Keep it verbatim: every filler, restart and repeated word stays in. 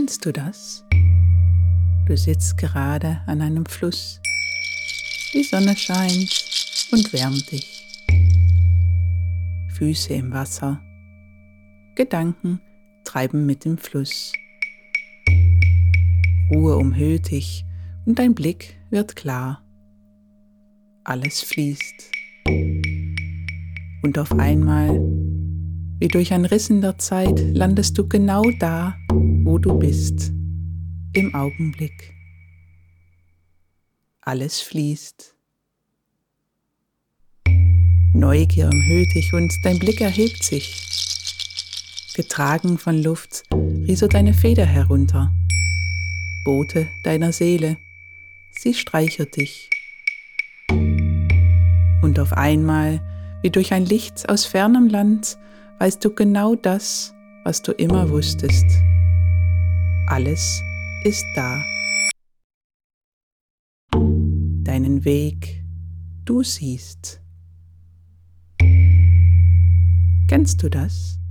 Kennst du das? Du sitzt gerade an einem Fluss. Die Sonne scheint und wärmt dich. Füße im Wasser. Gedanken treiben mit dem Fluss. Ruhe umhüllt dich und dein Blick wird klar. Alles fließt. Und auf einmal, wie durch ein Riss in der Zeit, landest du genau da, wo du bist, im Augenblick. Alles fließt. Neugier umhüllt dich und dein Blick erhebt sich. Getragen von Luft rieselt eine Feder herunter. Bote deiner Seele, sie streichelt dich. Und auf einmal, wie durch ein Licht aus fernem Land, weißt du genau das, was du immer wusstest. Alles ist da. Deinen Weg, du siehst. Kennst du das?